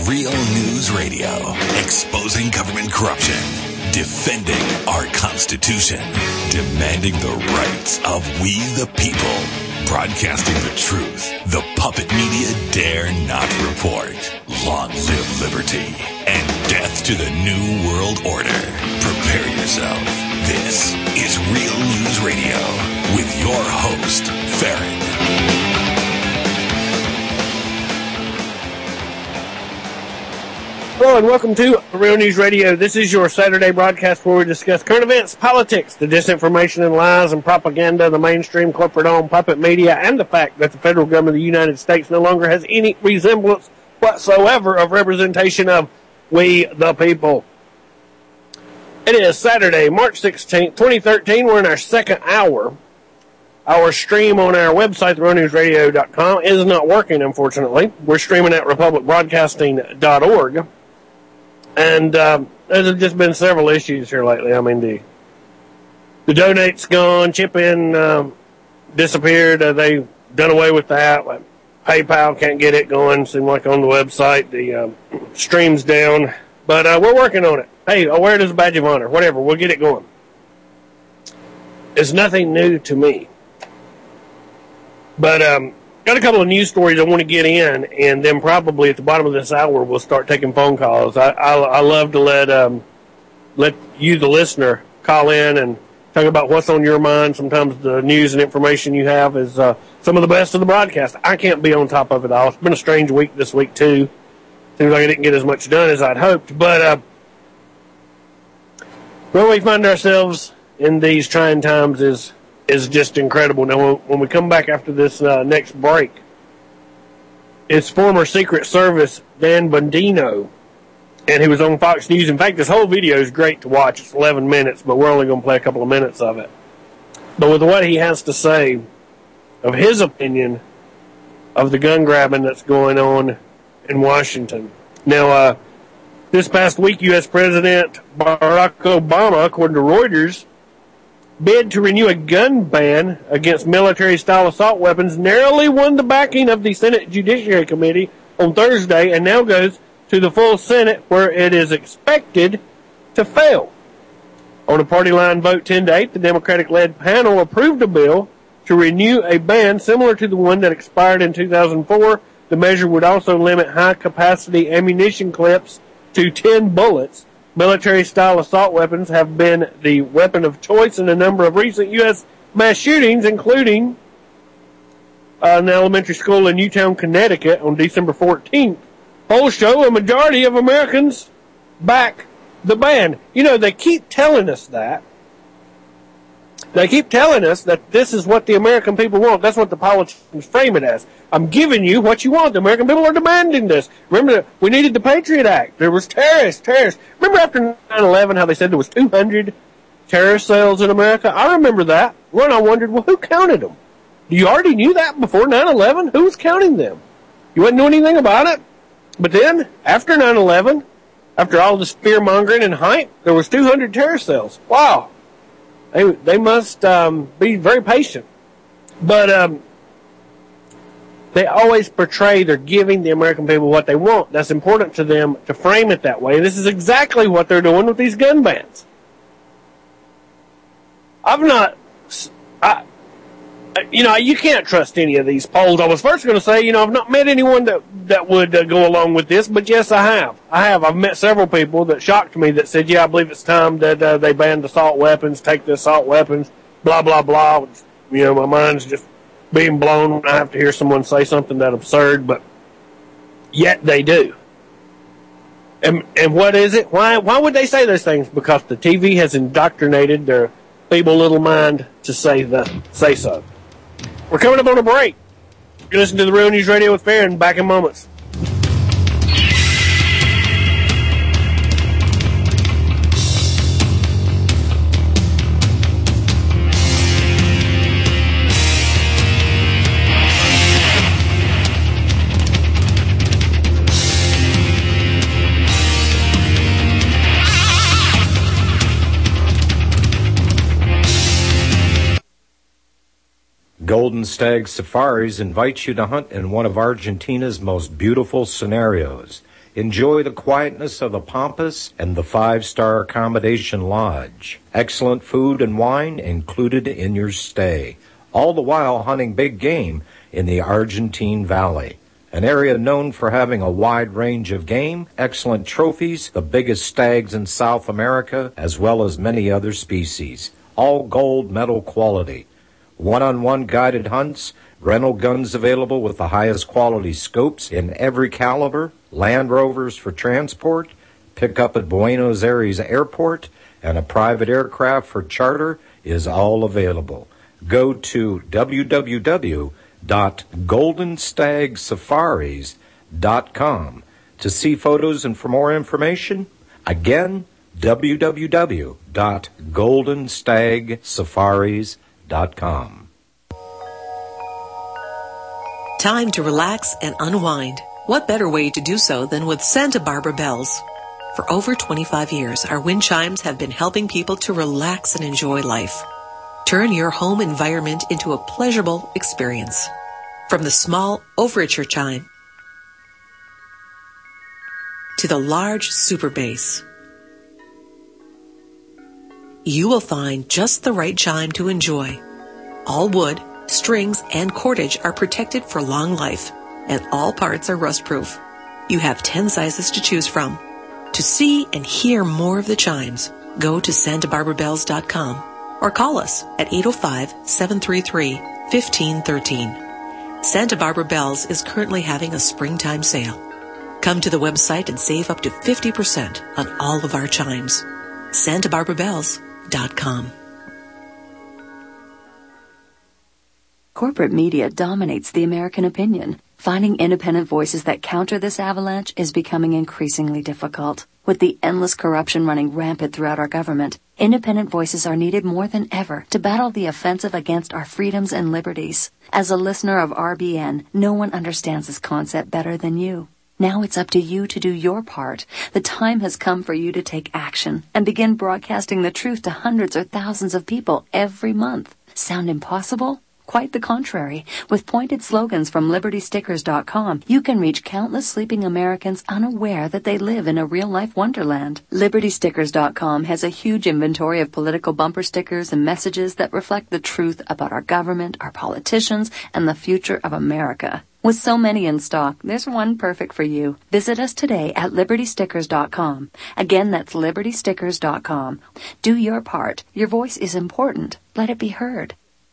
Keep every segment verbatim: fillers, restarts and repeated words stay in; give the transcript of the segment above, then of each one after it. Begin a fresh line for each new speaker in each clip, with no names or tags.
Real News Radio, exposing government corruption, defending our Constitution, demanding the rights of we the people, broadcasting the truth the puppet media dare not report. Long live liberty and death to the New World Order. Prepare yourself. This is Real News Radio with your host, Farron.
Hello and welcome to Real News Radio. This is your Saturday broadcast where we discuss current events, politics, the disinformation and lies and propaganda, the mainstream corporate-owned puppet media, and the fact that the federal government of the United States no longer has any resemblance whatsoever of representation of we the people. It is Saturday, March sixteenth, twenty thirteen. We're in our second hour. Our stream on our website, the real news radio dot com, is not working, unfortunately. We're streaming at republic broadcasting dot org. And um, there's just been several issues here lately. I mean, the the donate's gone, chip-in um, disappeared. Uh, they done away with that. Like, PayPal can't get it going. Seemed like on the website the um, stream's down. But uh, we're working on it. Hey, I'll wear it as a badge of honor. Whatever, we'll get it going. It's nothing new to me. But um, got a couple of news stories I want to get in, and then probably at the bottom of this hour we'll start taking phone calls. I I, I love to let um, let you, the listener, call in and talk about what's on your mind. Sometimes the news and information you have is uh, some of the best of the broadcast. I can't be on top of it all. It's been a strange week this week too. Seems like I didn't get as much done as I'd hoped. But uh, where we find ourselves in these trying times is. is just incredible. Now, when we come back after this uh, next break, it's former Secret Service Dan Bongino, and he was on Fox News. In fact, this whole video is great to watch. It's eleven minutes, but we're only going to play a couple of minutes of it. But with what he has to say of his opinion of the gun grabbing that's going on in Washington. Now, uh, this past week, U S President Barack Obama, according to Reuters, bid to renew a gun ban against military-style assault weapons narrowly won the backing of the Senate Judiciary Committee on Thursday and now goes to the full Senate where it is expected to fail. On a party line vote ten to eight, the Democratic-led panel approved a bill to renew a ban similar to the one that expired in two thousand four. The measure would also limit high-capacity ammunition clips to ten bullets. Military-style assault weapons have been the weapon of choice in a number of recent U S mass shootings, including uh, an elementary school in Newtown, Connecticut on December fourteenth. Polls show a majority of Americans back the ban. You know, they keep telling us that. They keep telling us that this is what the American people want. That's what the politicians frame it as. I'm giving you what you want. The American people are demanding this. Remember, we needed the Patriot Act. There was terrorists, terrorists. Remember after nine eleven how they said there was two hundred terrorist cells in America? I remember that. Well, I wondered, well, who counted them? You already knew that before nine eleven? Who was counting them? You wouldn't know anything about it? But then, after nine eleven, after all this fear-mongering and hype, there was two hundred terrorist cells. Wow. They they must um, be very patient. But um, they always portray they're giving the American people what they want. That's important to them to frame it that way. And this is exactly what they're doing with these gun bans. I've not... I, you know, you can't trust any of these polls. I was first going to say, you know, I've not met anyone that that would uh, go along with this, but yes, I have. I have. I've met several people that shocked me that said, yeah, I believe it's time that uh, they banned assault weapons, take the assault weapons, blah, blah, blah. You know, my mind's just being blown when I have to hear someone say something that absurd, but yet they do. And and what is it? Why why would they say those things? Because the T V has indoctrinated their feeble little mind to say the say so. We're coming up on a break. You listen to the Real News Radio with Farron. Back in moments.
Golden Stag Safaris invites you to hunt in one of Argentina's most beautiful scenarios. Enjoy the quietness of the Pampas and the five-star accommodation lodge. Excellent food and wine included in your stay. All the while hunting big game in the Argentine Valley, an area known for having a wide range of game, excellent trophies, the biggest stags in South America, as well as many other species. All gold medal quality. One-on-one guided hunts, rental guns available with the highest quality scopes in every caliber, Land Rovers for transport, pick up at Buenos Aires Airport, and a private aircraft for charter is all available. Go to w w w dot golden stag safaris dot com to see photos and for more information. Again, w w w dot golden stag safaris dot com.
Time to relax and unwind. What better way to do so than with Santa Barbara Bells? For over twenty-five years, our wind chimes have been helping people to relax and enjoy life. Turn your home environment into a pleasurable experience. From the small overture chime to the large super bass, you will find just the right chime to enjoy. All wood, strings, and cordage are protected for long life, and all parts are rust-proof. You have ten sizes to choose from. To see and hear more of the chimes, go to santa barbara bells dot com or call us at eight oh five, seven three three, one five one three. Santa Barbara Bells is currently having a springtime sale. Come to the website and save up to fifty percent on all of our chimes. santa barbara bells dot com.
Corporate media dominates the American opinion. Finding independent voices that counter this avalanche is becoming increasingly difficult. With the endless corruption running rampant throughout our government, independent voices are needed more than ever to battle the offensive against our freedoms and liberties. As a listener of R B N, no one understands this concept better than you. Now it's up to you to do your part. The time has come for you to take action and begin broadcasting the truth to hundreds or thousands of people every month. Sound impossible? Quite the contrary. With pointed slogans from liberty stickers dot com, you can reach countless sleeping Americans unaware that they live in a real-life wonderland. liberty stickers dot com has a huge inventory of political bumper stickers and messages that reflect the truth about our government, our politicians, and the future of America. With so many in stock, there's one perfect for you. Visit us today at liberty stickers dot com. Again, that's liberty stickers dot com. Do your part. Your voice is important. Let it be heard.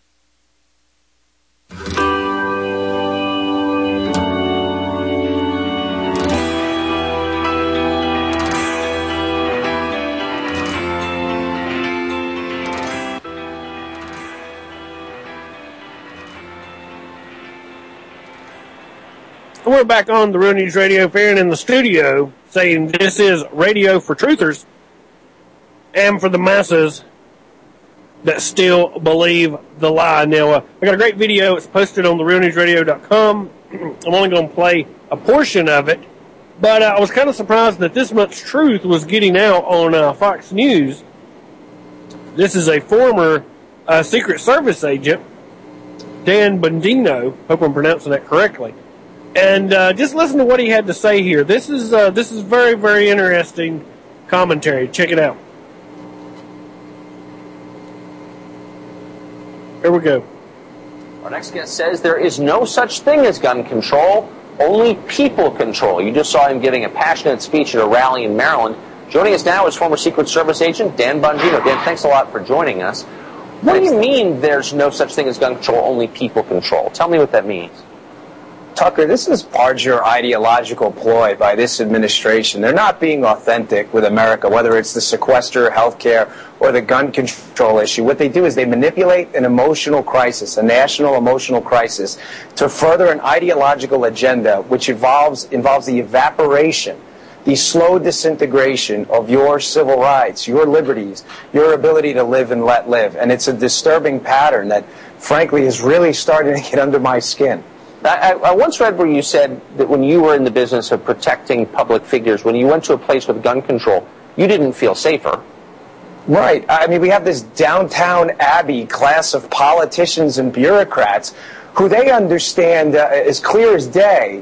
We're back on the Real News Radio Fair and in the studio saying this is radio for truthers and for the masses that still believe the lie. Now, uh, I got a great video. It's posted on the real news radio dot com. I'm only going to play a portion of it, but uh, I was kind of surprised that this much truth was getting out on uh, Fox News. This is a former uh, Secret Service agent, Dan Bongino. Hope I'm pronouncing that correctly. And uh, just listen to what he had to say here. This is uh, this is very, very interesting commentary. Check it out. Here we go.
Our next guest says there is no such thing as gun control, only people control. You just saw him giving a passionate speech at a rally in Maryland. Joining us now is former Secret Service agent Dan Bongino. Dan, thanks a lot for joining us. What do you mean there's no such thing as gun control, only people control? Tell me what that means.
Tucker, this is larger ideological ploy by this administration. They're not being authentic with America, whether it's the sequester, health care, or the gun control issue. What they do is they manipulate an emotional crisis, a national emotional crisis, to further an ideological agenda which involves, involves the evaporation, the slow disintegration of your civil rights, your liberties, your ability to live and let live. And it's a disturbing pattern that, frankly, is really starting to get under my skin.
I, I once read where you said that when you were in the business of protecting public figures, when you went to a place with gun control, you didn't feel safer.
Right. I mean, we have this Downtown Abbey class of politicians and bureaucrats who they understand uh, as clear as day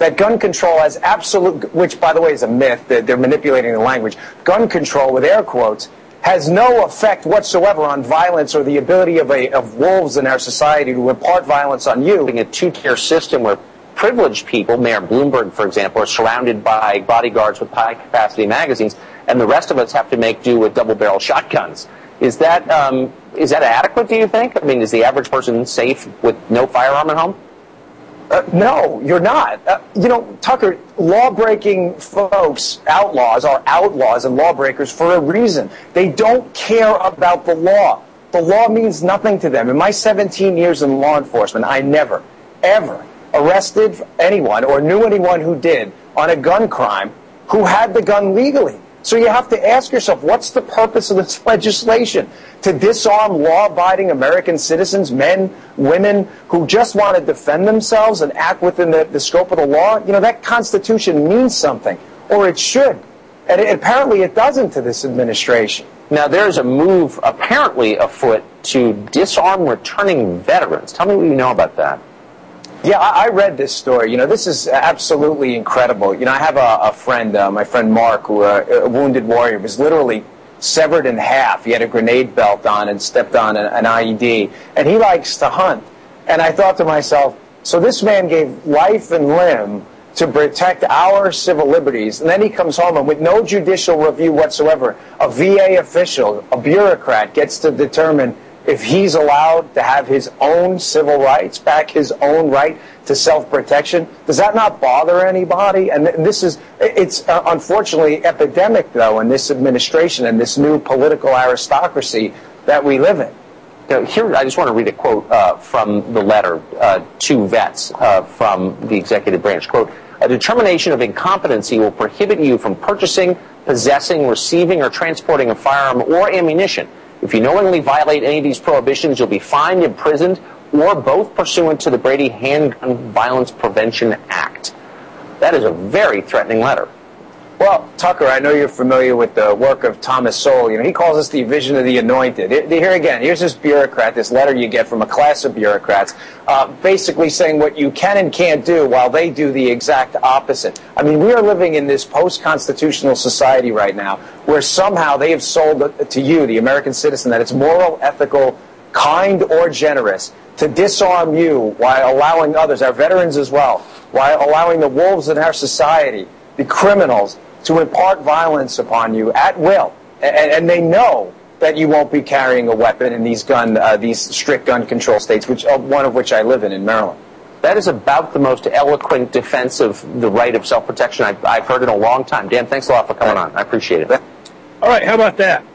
that gun control has absolute, which by the way is a myth, that they're manipulating the language, gun control with air quotes, has no effect whatsoever on violence or the ability of, a, of wolves in our society to impart violence on you.
A two-tier system where privileged people, Mayor Bloomberg, for example, are surrounded by bodyguards with high-capacity magazines, and the rest of us have to make do with double-barrel shotguns. Is that um, is that adequate, do you think? I mean, is the average person safe with no firearm at home?
Uh, no, you're not. Uh, you know, Tucker, law-breaking folks, outlaws, are outlaws and lawbreakers for a reason. They don't care about the law. The law means nothing to them. In my seventeen years in law enforcement, I never, ever arrested anyone or knew anyone who did on a gun crime who had the gun legally. So you have to ask yourself, what's the purpose of this legislation? To disarm law-abiding American citizens, men, women, who just want to defend themselves and act within the, the scope of the law? You know, that Constitution means something, or it should. And it, apparently it doesn't to this administration.
Now, there's a move apparently afoot to disarm returning veterans. Tell me what you know about that.
Yeah, I, I read this story. You know, this is absolutely incredible. You know, I have a, a friend, uh, my friend Mark, who uh, a wounded warrior, was literally severed in half. He had a grenade belt on and stepped on an, an I E D, and he likes to hunt. And I thought to myself, so this man gave life and limb to protect our civil liberties, and then he comes home and with no judicial review whatsoever, a V A official, a bureaucrat, gets to determine if he's allowed to have his own civil rights back, his own right to self-protection. Does that not bother anybody? And this is, it's uh, unfortunately epidemic, though, in this administration and this new political aristocracy that we live in.
Now, here, I just want to read a quote uh, from the letter uh, to vets uh, from the executive branch. Quote, a determination of incompetency will prohibit you from purchasing, possessing, receiving, or transporting a firearm or ammunition. If you knowingly violate any of these prohibitions, you'll be fined, imprisoned, or both pursuant to the Brady Handgun Violence Prevention Act. That is a very threatening letter.
Well, Tucker, I know you're familiar with the work of Thomas Sowell. You know, he calls us the vision of the anointed. Here again, here's this bureaucrat, this letter you get from a class of bureaucrats, uh, basically saying what you can and can't do while they do the exact opposite. I mean, we are living in this post-constitutional society right now where somehow they have sold to you, the American citizen, that it's moral, ethical, kind, or generous to disarm you while allowing others, our veterans as well, while allowing the wolves in our society, the criminals, to impart violence upon you at will, and, and they know that you won't be carrying a weapon in these gun, uh, these strict gun control states, which uh, one of which I live in in Maryland.
That is about the most eloquent defense of the right of self-protection I've, I've heard in a long time. Dan, thanks a lot for coming on. I appreciate it.
All right, how about that?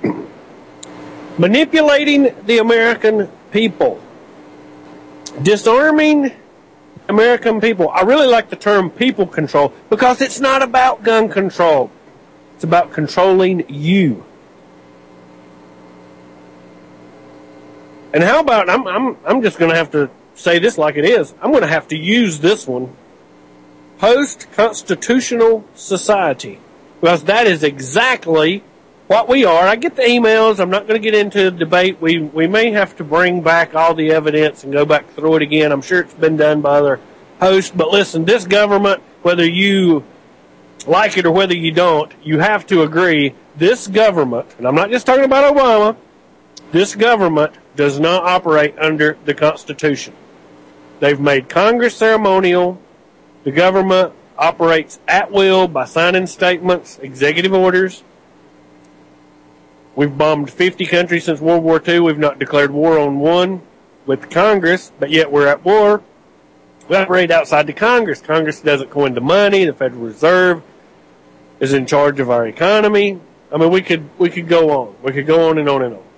Manipulating the American people, disarming American people. I really like the term people control because it's not about gun control. It's about controlling you. And how about, I'm I'm I'm just going to have to say this like it is. I'm going to have to use this one. Post-constitutional society. Because that is exactly what we are. I get the emails. I'm not going to get into the debate. We we may have to bring back all the evidence and go back through it again. I'm sure it's been done by other hosts. But listen, this government, whether you like it or whether you don't, you have to agree, this government, and I'm not just talking about Obama, this government does not operate under the Constitution. They've made Congress ceremonial. The government operates at will by signing statements, executive orders. We've bombed fifty countries since World War Two. We've not declared war on one with Congress, but yet we're at war. We operate outside the Congress. Congress doesn't coin the money. The Federal Reserve is in charge of our economy. I mean, we could we could go on. We could go on and on and on.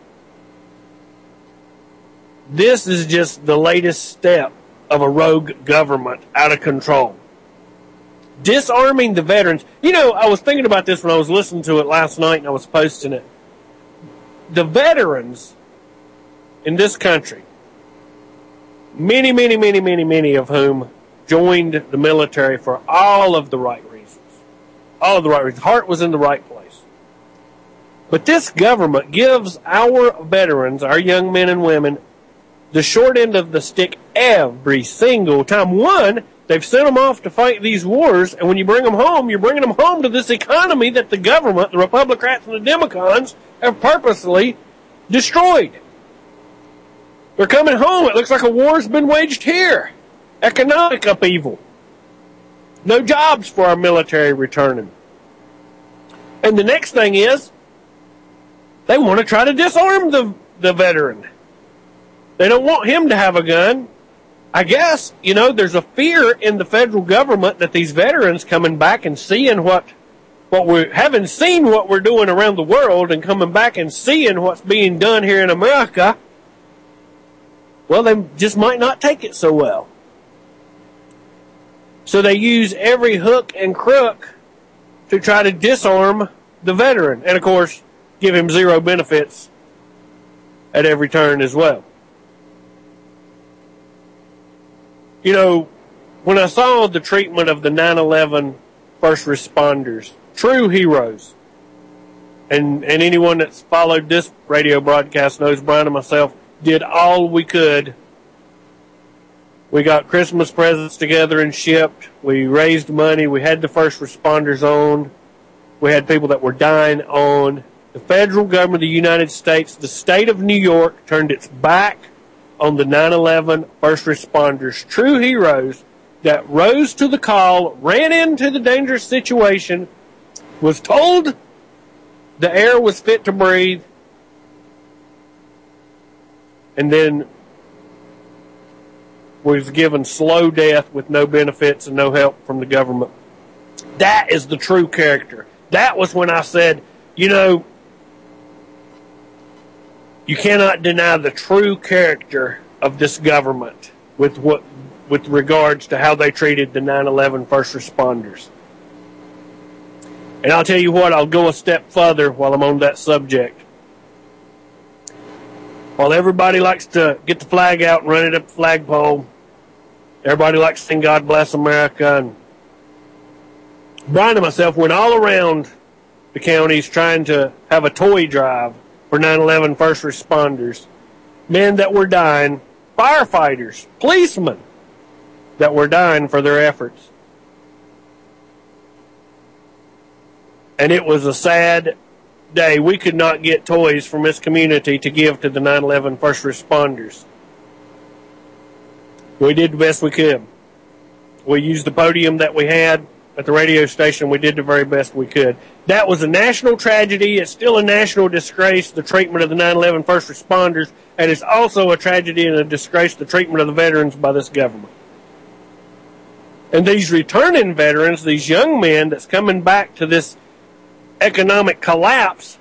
This is just the latest step of a rogue government out of control. Disarming the veterans. You know, I was thinking about this when I was listening to it last night and I was posting it. The veterans in this country, many, many, many, many, many of whom joined the military for all of the right reasons. All of the right reasons. Heart was in the right place. But this government gives our veterans, our young men and women, the short end of the stick every single time. One, they've sent them off to fight these wars, and when you bring them home, you're bringing them home to this economy that the government, the Republicans and the Democrats, have purposely destroyed. They're coming home. It looks like a war's been waged here. Economic upheaval. No jobs for our military returning. And the next thing is, they want to try to disarm the, the veteran. They don't want him to have a gun. I guess, you know, there's a fear in the federal government that these veterans coming back and seeing what, what we're, having seen what we're doing around the world and coming back and seeing what's being done here in America, well, they just might not take it so well. So they use every hook and crook to try to disarm the veteran. And, of course, give him zero benefits at every turn as well. You know, when I saw the treatment of the nine eleven first responders, true heroes, and, and anyone that's followed this radio broadcast knows Brian and myself did all we could. We got Christmas presents together and shipped. We raised money. We had the first responders on. We had people that were dying on. The federal government of the United States, the state of New York, turned its back on the nine eleven first responders, true heroes that rose to the call, ran into the dangerous situation, was told the air was fit to breathe, and then was given slow death with no benefits and no help from the government. That is the true character. That was when I said, you know, you cannot deny the true character of this government with what, with regards to how they treated the nine eleven first responders. And I'll tell you what, I'll go a step further while I'm on that subject. While everybody likes to get the flag out and run it up the flagpole, everybody likes to sing God Bless America, and Brian and myself went all around the counties trying to have a toy drive for nine eleven first responders, men that were dying, firefighters, policemen that were dying for their efforts. And it was a sad day. We could not get toys from this community to give to the nine eleven first responders. We did the best we could. We used the podium that we had at the radio station. We did the very best we could. That was a national tragedy. It's still a national disgrace, the treatment of the nine eleven first responders, and it's also a tragedy and a disgrace, the treatment of the veterans by this government. And these returning veterans, these young men that's coming back to this economic collapse,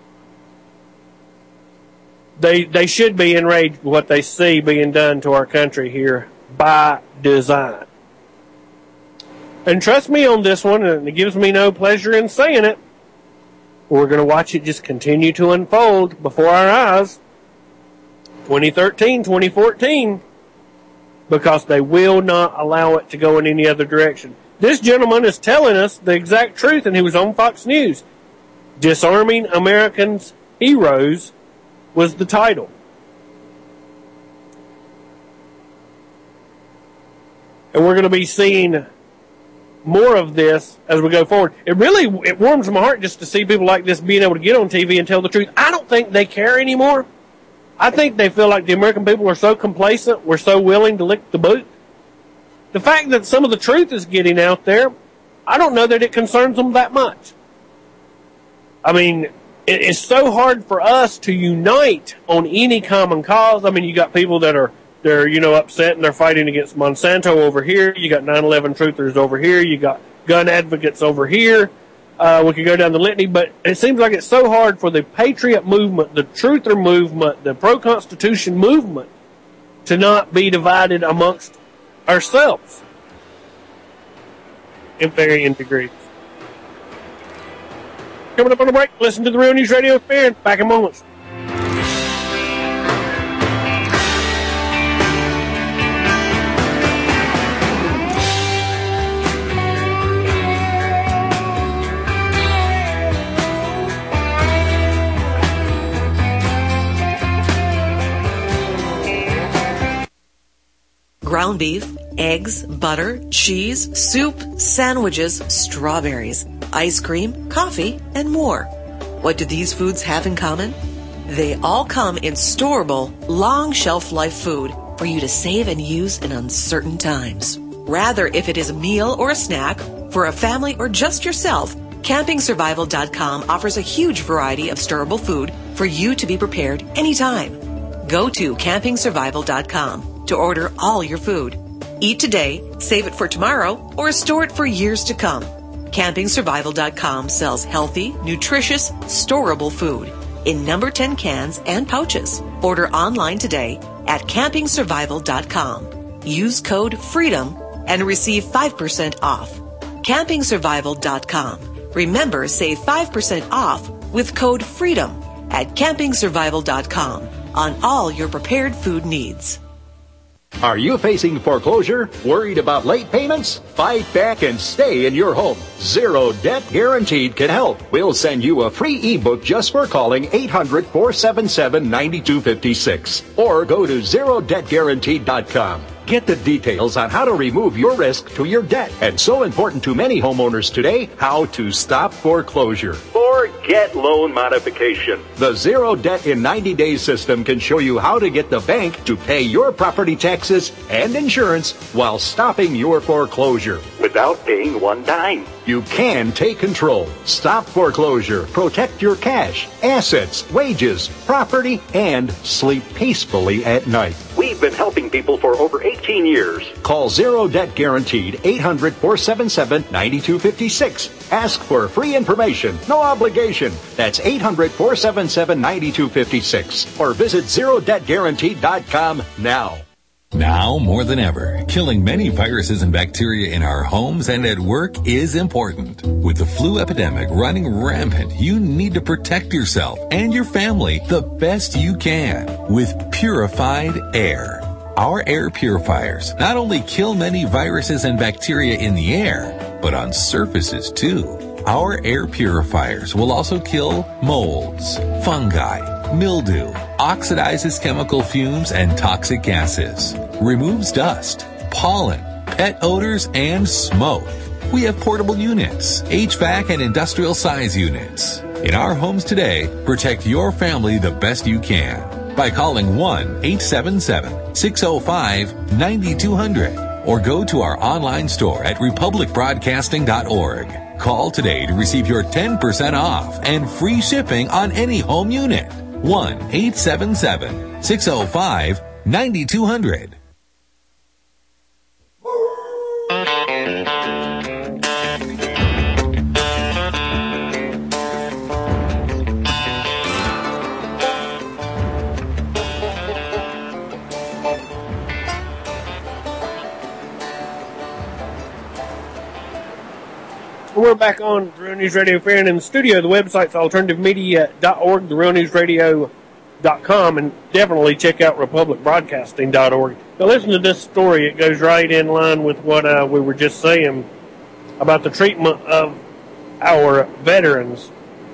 they they should be enraged with what they see being done to our country here by design. And trust me on this one, and it gives me no pleasure in saying it, we're going to watch it just continue to unfold before our eyes, twenty thirteen, twenty fourteen, because they will not allow it to go in any other direction. This gentleman is telling us the exact truth, and he was on Fox News. Disarming Americans' Heroes was the title. And we're going to be seeing more of this as we go forward. It really, it warms my heart just to see people like this being able to get on T V and tell the truth. I don't think they care anymore. I think they feel like the American people are so complacent, we're so willing to lick the boot. The fact that some of the truth is getting out there, I don't know that it concerns them that much. I mean, it is so hard for us to unite on any common cause. I mean, you got people that are, they're, you know, upset and they're fighting against Monsanto over here. You got nine eleven truthers over here. You got gun advocates over here. Uh, we could go down the litany, but it seems like it's so hard for the patriot movement, the truther movement, the pro-Constitution movement to not be divided amongst ourselves in varying degrees. Coming up on the break, listen to the Real News Radio Experience. Back in moments.
ground beef, eggs, butter, cheese, soup, sandwiches, strawberries, ice cream, coffee, and more. What do these foods have in common? They all come in storable, long shelf life food for you to save and use in uncertain times. Rather, if it is a meal or a snack, for a family or just yourself, Camping Survival dot com offers a huge variety of storable food for you to be prepared anytime. Go to Camping Survival dot com to order all your food. Eat today, save it for tomorrow, or store it for years to come. Camping Survival dot com sells healthy, nutritious, storable food in number ten cans and pouches. Order online today at Camping Survival dot com. Use code FREEDOM and receive five percent off. Camping Survival dot com. Remember, save five percent off with code FREEDOM at Camping Survival dot com on all your prepared food needs.
Are you facing foreclosure? Worried about late payments? Fight back and stay in your home. Zero Debt Guaranteed can help. We'll send you a free ebook just for calling eight hundred, four seven seven, nine two five six or go to zero debt guaranteed dot com. Get the details on how to remove your risk to your debt. And so important to many homeowners today, how to stop foreclosure. Or get loan modification. The Zero Debt in ninety days system can show you how to get the bank to pay your property taxes and insurance while stopping your foreclosure. Without paying one dime. You can take control, stop foreclosure, protect your cash, assets, wages, property, and sleep peacefully at night. We've been helping people for over eighteen years. Call Zero Debt Guaranteed, eight hundred, four seven seven, nine two five six. Ask for free information, no obligation. That's eight hundred, four seven seven, nine two five six. Or visit zero debt guaranteed dot com now.
Now more than ever, killing many viruses and bacteria in our homes and at work is important. With the flu epidemic running rampant, you need to protect yourself and your family the best you can with purified air. Our air purifiers not only kill many viruses and bacteria in the air, but on surfaces too. Our air purifiers will also kill molds, fungi, mildew, oxidizes chemical fumes and toxic gases, removes dust, pollen, pet odors, and smoke. We have portable units, H V A C and industrial size units. In our homes today, protect your family the best you can by calling one eight seven seven, six oh five, nine two hundred or go to our online store at republic broadcasting dot org. Call today to receive your ten percent off and free shipping on any home unit. one eight seven seven, six oh five, nine two hundred.
We're back on the Real News Radio Fair and in the studio. The website's alternative media dot org, the real news radio dot com, and definitely check out republic broadcasting dot org. Now listen to this story. It goes right in line with what uh, we were just saying about the treatment of our veterans.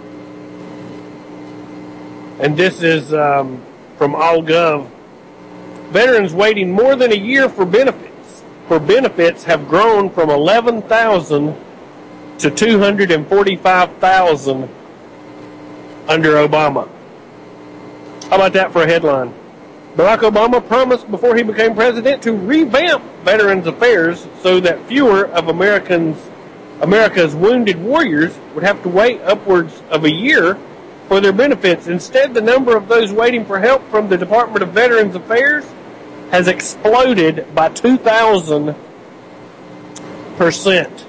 And this is um, from AllGov. Veterans waiting more than a year for benefits. For benefits have grown from eleven thousand to two hundred forty-five thousand under Obama. How about that for a headline? Barack Obama promised before he became president to revamp Veterans Affairs so that fewer of Americans, America's wounded warriors would have to wait upwards of a year for their benefits. Instead, the number of those waiting for help from the Department of Veterans Affairs has exploded by two thousand percent.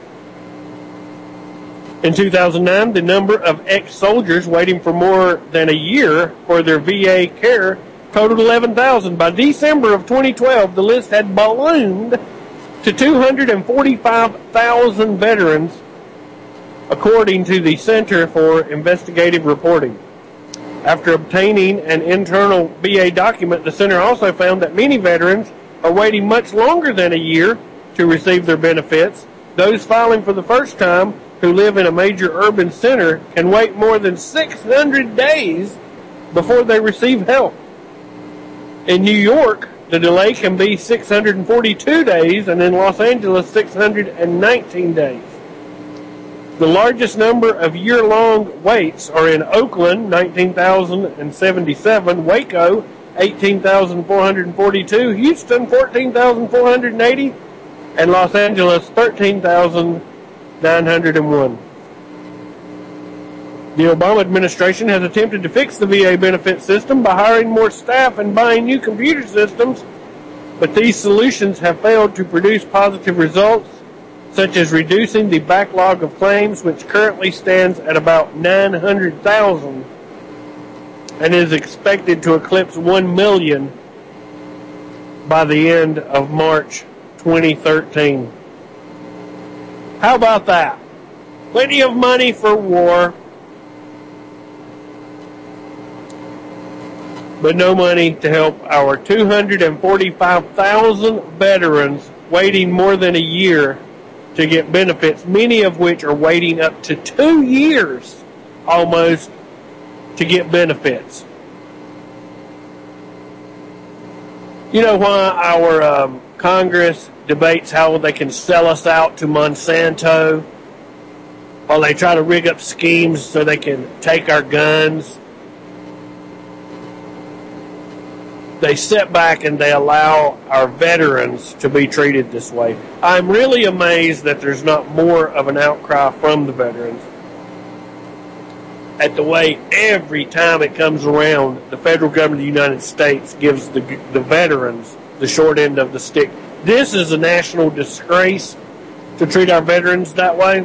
In two thousand nine, the number of ex-soldiers waiting for more than a year for their V A care totaled eleven thousand. By December of twenty twelve, the list had ballooned to two hundred forty-five thousand veterans, according to the Center for Investigative Reporting. After obtaining an internal V A document, the center also found that many veterans are waiting much longer than a year to receive their benefits. Those filing for the first time who live in a major urban center can wait more than six hundred days before they receive help. In New York, the delay can be six hundred forty-two days, and in Los Angeles, six hundred nineteen days. The largest number of year-long waits are in Oakland, nineteen thousand seventy-seven, Waco, eighteen thousand four hundred forty-two, Houston, fourteen thousand four hundred eighty, and Los Angeles, thirteen thousand nine hundred one. The Obama administration has attempted to fix the V A benefit system by hiring more staff and buying new computer systems, but these solutions have failed to produce positive results, such as reducing the backlog of claims, which currently stands at about nine hundred thousand and is expected to eclipse one million by the end of March twenty thirteen. How about that? Plenty of money for war, but no money to help our two hundred forty-five thousand veterans waiting more than a year to get benefits, many of which are waiting up to two years almost to get benefits. You know why our um, Congress debates how they can sell us out to Monsanto, while they try to rig up schemes so they can take our guns? They sit back and they allow our veterans to be treated this way. I'm really amazed that there's not more of an outcry from the veterans at the way every time it comes around, the federal government of the United States gives the, the veterans the short end of the stick. This is a national disgrace to treat our veterans that way.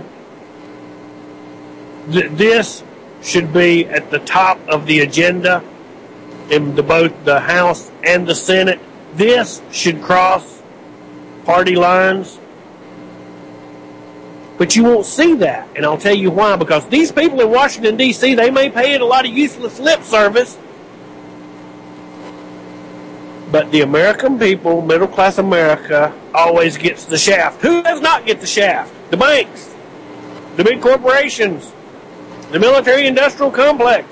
Th- this should be at the top of the agenda in the, both the House and the Senate. This should cross party lines. But you won't see that, and I'll tell you why. Because these people in Washington, D C, they may pay it a lot of useless lip service, but the American people, middle-class America, always gets the shaft. Who does not get the shaft? The banks, the big corporations, the military-industrial complex,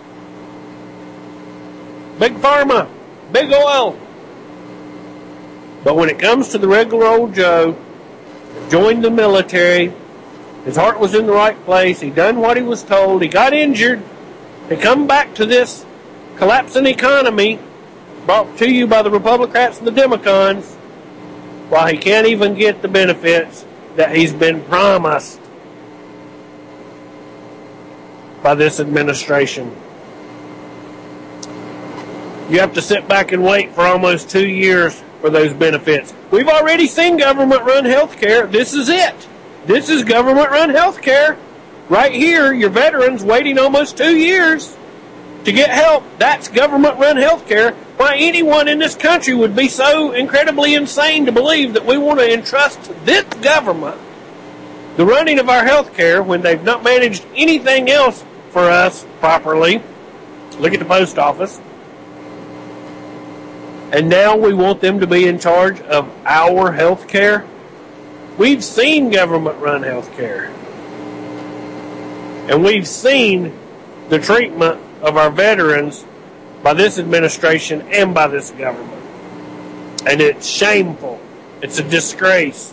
big pharma, big oil. But when it comes to the regular old Joe, joined the military, his heart was in the right place, he done what he was told, he got injured, he come back to this collapsing economy brought to you by the Republicans and the Democrats, while he can't even get the benefits that he's been promised by this administration. You have to sit back and wait for almost two years for those benefits. We've already seen government-run health care. This is it. This is government-run health care. Right here, your veterans waiting almost two years to get help. That's government-run health care. Why anyone in this country would be so incredibly insane to believe that we want to entrust this government the running of our health care when they've not managed anything else for us properly. Look at the post office. And now we want them to be in charge of our health care? We've seen government-run health care. And we've seen the treatment of our veterans by this administration and by this government. And it's shameful. It's a disgrace.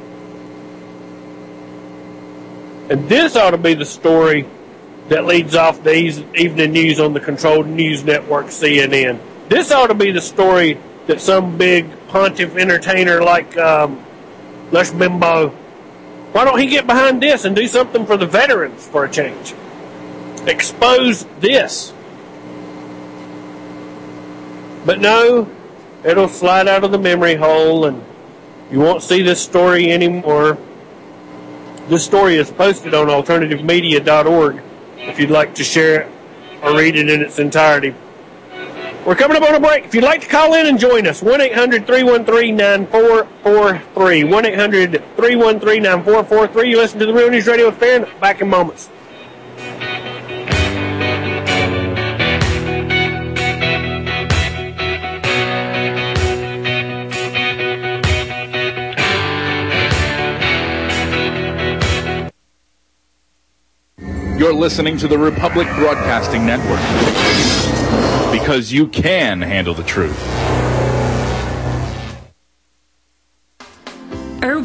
And this ought to be the story that leads off the evening news on the controlled news network C N N. This ought to be the story that some big pontiff entertainer like um, Lush Bimbo, why don't he get behind this and do something for the veterans for a change? Expose this. But no, it'll slide out of the memory hole and you won't see this story anymore. This story is posted on alternative media dot org if you'd like to share it or read it in its entirety. We're coming up on a break. If you'd like to call in and join us, one eight hundred three one three nine four four three. one eight hundred three one three nine four four three. You listen to the Real News Radio with Farron. Back in moments.
You're listening to the Republic Broadcasting Network. Because you can handle the truth.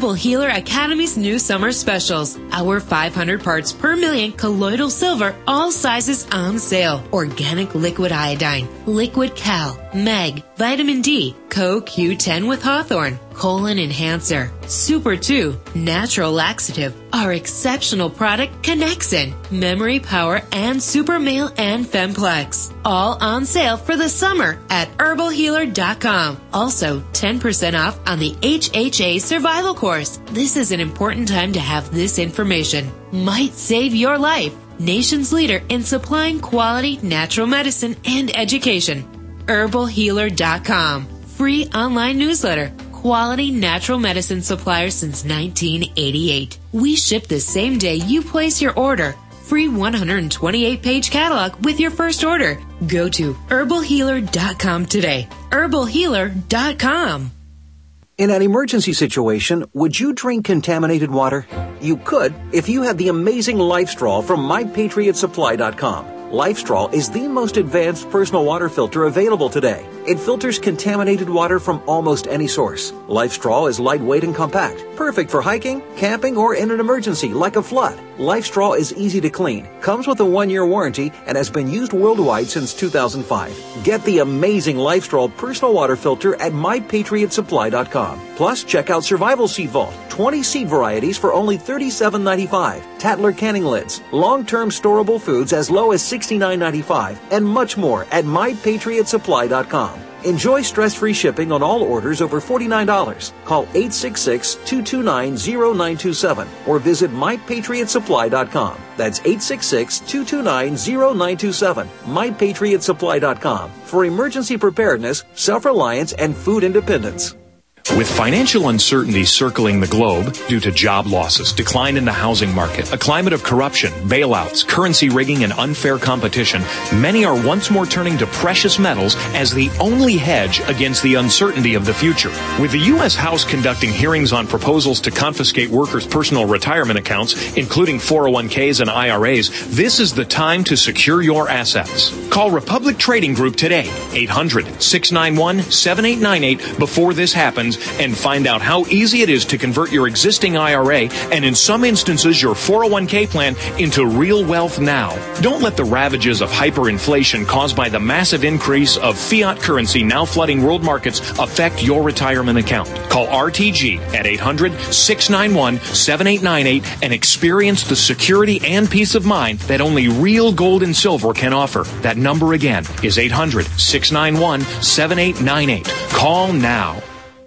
Herbal Healer Academy's new summer specials. Our five hundred parts per million colloidal silver, all sizes on sale. Organic liquid iodine, liquid cal, mag, vitamin D, Co Q ten with Hawthorne, colon enhancer, Super two, natural laxative, our exceptional product Connexin, memory power, and Super Male and Femplex. All on sale for the summer at herbal healer dot com. Also, ten percent off on the H H A Survival Course. This is an important time to have this information. Might save your life. Nation's leader in supplying quality natural medicine and education. herbal healer dot com. Free online newsletter. Quality natural medicine supplier since nineteen eighty-eight. We ship the same day you place your order. Free one hundred twenty-eight page catalog with your first order. Go to herbal healer dot com today. herbal healer dot com.
In an emergency situation, would you drink contaminated water? You could if you had the amazing LifeStraw from my patriot supply dot com. LifeStraw is the most advanced personal water filter available today. It filters contaminated water from almost any source. LifeStraw is lightweight and compact, perfect for hiking, camping, or in an emergency like a flood. LifeStraw is easy to clean, comes with a one-year warranty, and has been used worldwide since two thousand five. Get the amazing LifeStraw personal water filter at my patriot supply dot com. Plus, check out Survival Seed Vault, twenty seed varieties for only thirty-seven ninety-five, Tatler canning lids, long-term storable foods as low as sixty-nine ninety-five, and much more at my patriot supply dot com. Enjoy stress-free shipping on all orders over forty-nine dollars. Call eight six six, two two nine, zero nine two seven or visit my patriot supply dot com. That's eight six six, two two nine, zero nine two seven. my patriot supply dot com for emergency preparedness, self-reliance, and food independence.
With financial uncertainty circling the globe due to job losses, decline in the housing market, a climate of corruption, bailouts, currency rigging, and unfair competition, many are once more turning to precious metals as the only hedge against the uncertainty of the future. With the U S House conducting hearings on proposals to confiscate workers' personal retirement accounts, including four oh one k's and I R A's, this is the time to secure your assets. Call Republic Trading Group today, eight hundred, six nine one, seven eight nine eight, before this happens, and find out how easy it is to convert your existing I R A and in some instances your four oh one k plan into real wealth now. Don't let the ravages of hyperinflation caused by the massive increase of fiat currency now flooding world markets affect your retirement account. Call R T G at eight hundred, six nine one, seven eight nine eight and experience the security and peace of mind that only real gold and silver can offer. That number again is eight hundred, six nine one, seven eight nine eight. Call now.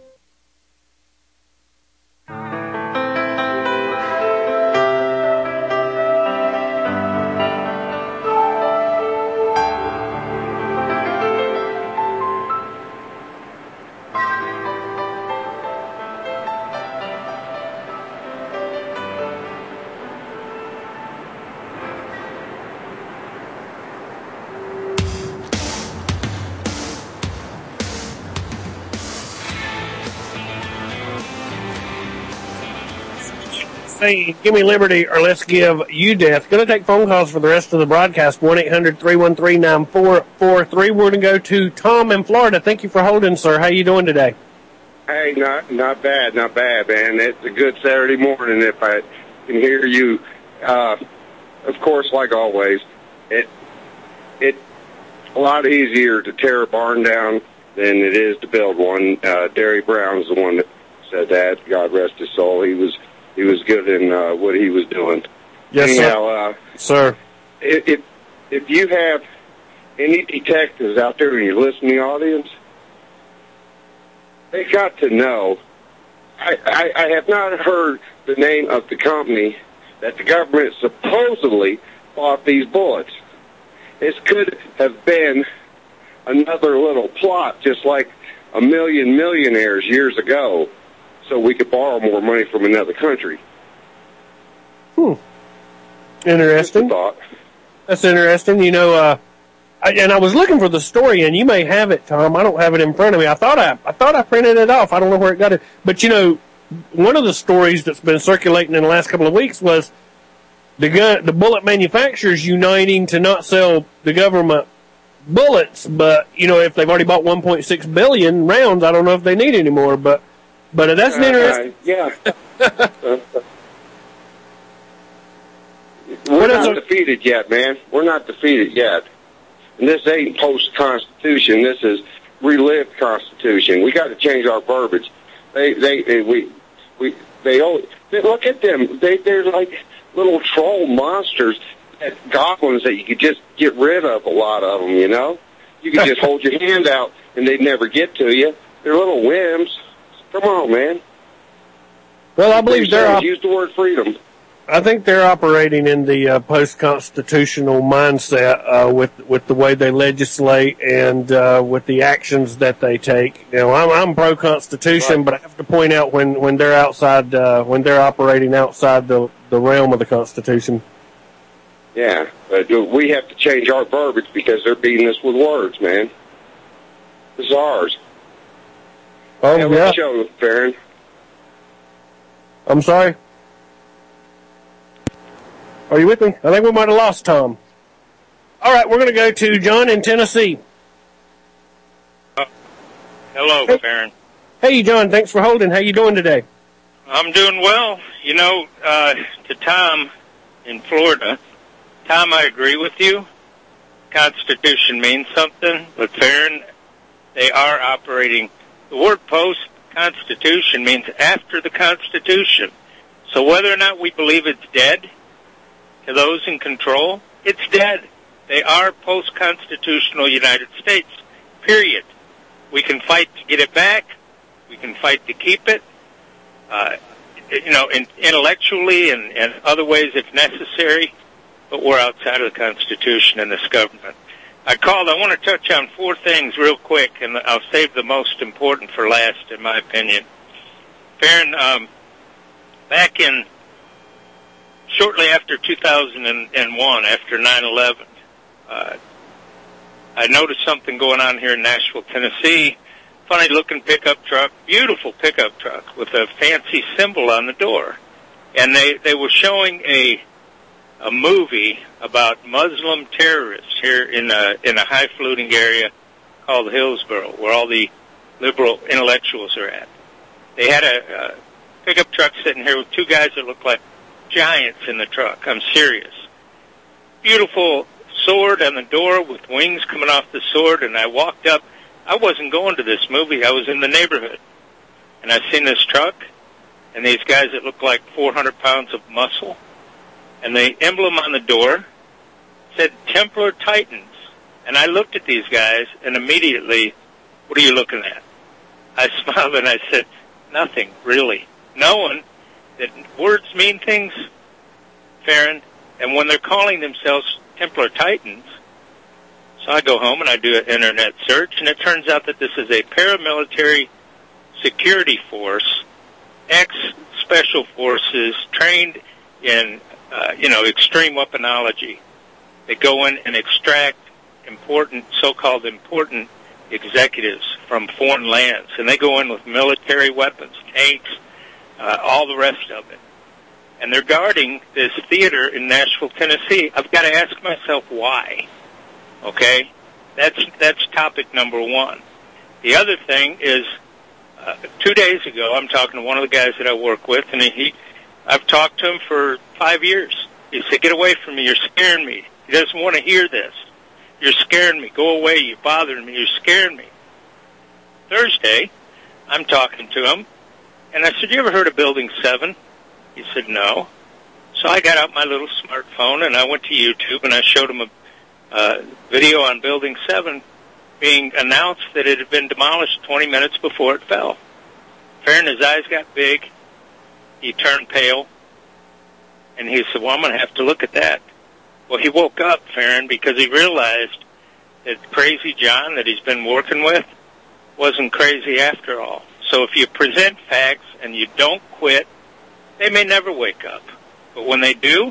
Give me liberty or let's give you death. Going to take phone calls for the rest of the broadcast. one eight hundred, three one three, nine four four three. We're going to go to Tom in Florida. Thank you for holding, sir. How you doing today?
Hey, not not bad, not bad, man. It's a good Saturday morning if I can hear you. Uh, of course, like always, it it a lot easier to tear a barn down than it is to build one. Uh, Derry Brown's the one that said that. God rest his soul. He was he was good in uh, what he was doing.
Yes,
Anyhow,
sir.
Uh,
sir.
If if you have any detectives out there in your listening audience, they got to know. I, I, I have not heard the name of the company that the government supposedly bought these bullets. This could have been another little plot, just like a million millionaires years ago, so we could borrow more money from another country.
Hmm. Interesting.
Thought.
That's interesting. You know, uh, I, and I was looking for the story, and you may have it, Tom. I don't have it in front of me. I thought I, I thought I printed it off. I don't know where it got it. But you know, one of the stories that's been circulating in the last couple of weeks was the gun, the bullet manufacturers uniting to not sell the government bullets. But you know, if they've already bought one point six billion rounds, I don't know if they need any more. But But that's an interesting.
Uh, yeah. uh, we're not a, defeated yet, man. We're not defeated yet. And this ain't post-Constitution. This is relived Constitution. We got to change our verbiage. They, they, they we, we, they always, they, look at them. They, they're like little troll monsters, goblins that you could just get rid of. A lot of them, you know. You could just hold your hand out and they'd never get to you. They're little whims. Come on, man.
Well, I believe they're op-
use the word freedom.
I think they're operating in the uh, post-constitutional mindset uh, with with the way they legislate and uh, with the actions that they take. You know, I'm, I'm pro-constitution, right. But I have to point out when, when they're outside, uh, when they're operating outside the the realm of the Constitution.
Yeah, but we have to change our verbiage because they're beating us with words, man. This is ours.
Oh
yeah.
yeah.
Show, Farron.
I'm sorry. Are you with me? I think we might have lost Tom. All right, we're going to go to John in Tennessee.
Uh, hello,
hey.
Farron.
Hey, John. Thanks for holding. How you doing today?
I'm doing well. You know, uh, to Tom in Florida, Tom, I agree with you. Constitution means something, but Farron, they are operating. The word post-Constitution means after the Constitution. So whether or not we believe it's dead, to those in control, it's dead. They are post-constitutional United States, period. We can fight to get it back. We can fight to keep it, uh, you know, in, intellectually and, and other ways if necessary, but we're outside of the Constitution and this government. I called, I want to touch on four things real quick, and I'll save the most important for last, in my opinion. Farron, um, back in shortly after two thousand one, after nine eleven, uh, I noticed something going on here in Nashville, Tennessee. Funny-looking pickup truck, beautiful pickup truck with a fancy symbol on the door. And they, they were showing a a movie about Muslim terrorists here in a, in a high-fluting area called Hillsborough, where all the liberal intellectuals are at. They had a, a pickup truck sitting here with two guys that looked like giants in the truck. I'm serious. Beautiful sword on the door with wings coming off the sword, and I walked up. I wasn't going to this movie. I was in the neighborhood. And I seen this truck and these guys that looked like four hundred pounds of muscle. And the emblem on the door said Templar Titans. And I looked at these guys and immediately, what are you looking at? I smiled and I said, nothing, really. Knowing that words mean things, Farron, and when they're calling themselves Templar Titans, so I go home and I do an internet search, and it turns out that this is a paramilitary security force, ex-special forces, trained in, uh, you know, extreme weaponology. They go in and extract important, so-called important executives from foreign lands, and they go in with military weapons, tanks, Uh, all the rest of it. And they're guarding this theater in Nashville, Tennessee. I've got to ask myself why. Okay? That's that's topic number one. The other thing is, uh, two days ago, I'm talking to one of the guys that I work with, and he, I've talked to him for five years. He said, get away from me, you're scaring me. He doesn't want to hear this. You're scaring me. Go away, you're bothering me, you're scaring me. Thursday, I'm talking to him, and I said, you ever heard of Building seven? He said, no. So I got out my little smartphone, and I went to YouTube, and I showed him a uh, video on Building seven being announced that it had been demolished twenty minutes before it fell. Farron, his eyes got big. He turned pale, and he said, well, I'm going to have to look at that. Well, he woke up, Farron, because he realized that Crazy John that he's been working with wasn't crazy after all. So if you present facts and you don't quit, they may never wake up. But when they do,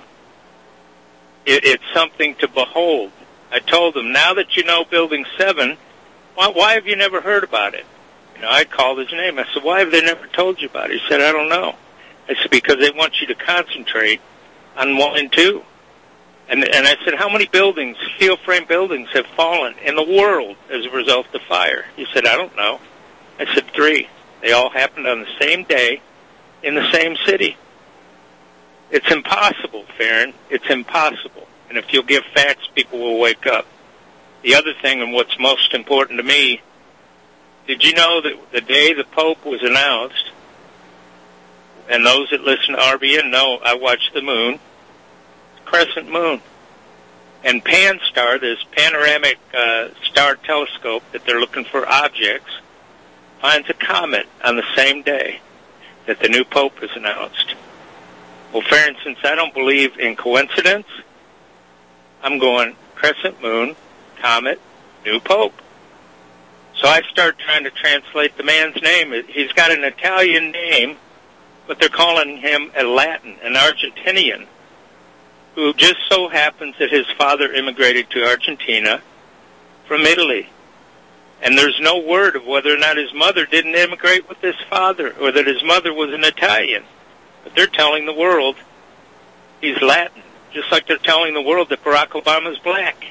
it, it's something to behold. I told them, now that you know Building seven, why, why have you never heard about it? You know, I called his name. I said, why have they never told you about it? He said, I don't know. I said, because they want you to concentrate on one and two. And, and I said, how many buildings, steel frame buildings, have fallen in the world as a result of fire? He said, I don't know. I said, three. They all happened on the same day in the same city. It's impossible, Farron. It's impossible. And if you'll give facts, people will wake up. The other thing, and what's most important to me, did you know that the day the Pope was announced, and those that listen to R B N know I watch the moon, crescent moon. And PanStar, this panoramic uh, star telescope that they're looking for objects, finds a comet on the same day that the new Pope is announced. Well, Farron, since I don't believe in coincidence, I'm going crescent moon, comet, new Pope. So I start trying to translate the man's name. He's got an Italian name, but they're calling him a Latin, an Argentinian, who just so happens that his father immigrated to Argentina from Italy. And there's no word of whether or not his mother didn't immigrate with his father or that his mother was an Italian. But they're telling the world he's Latin, just like they're telling the world that Barack Obama's black.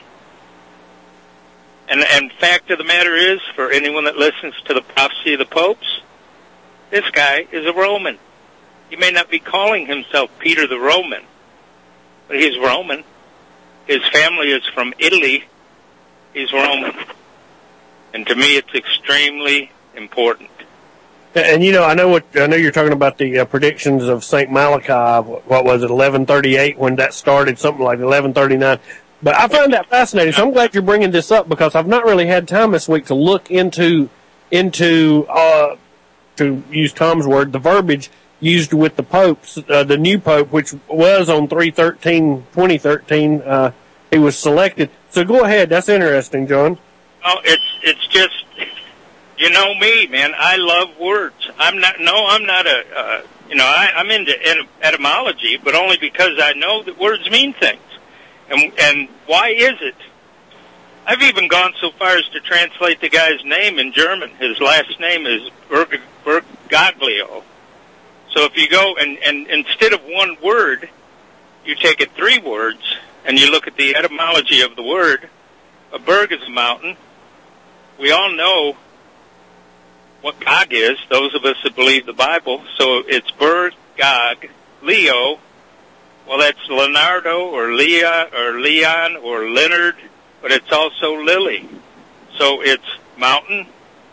And, and fact of the matter is, for anyone that listens to the prophecy of the popes, this guy is a Roman. He may not be calling himself Peter the Roman, but he's Roman. His family is from Italy. He's Roman. And to me, it's extremely important.
And, you know, I know what I know you're talking about the uh, predictions of Saint Malachi, what was it, eleven thirty-eight, when that started, something like eleven thirty-nine. But I find that fascinating, so I'm glad you're bringing this up, because I've not really had time this week to look into, into uh, to use Tom's word, the verbiage used with the popes, uh, the new pope, which was on three thirteen twenty thirteen, uh, he was selected. So go ahead, that's interesting, John.
Oh, it's, it's just, you know me, man, I love words. I'm not, no, I'm not a, uh, you know, I, I'm into etymology, but only because I know that words mean things. And, and why is it? I've even gone so far as to translate the guy's name in German. His last name is Berg, Bergoglio. So if you go and, and instead of one word, you take it three words, and you look at the etymology of the word. A berg is a mountain. We all know what Gog is, those of us that believe the Bible. So it's Berg, Gog, Leo. Well, that's Leonardo or Leah or Leon or Leonard, but it's also Lily. So it's mountain,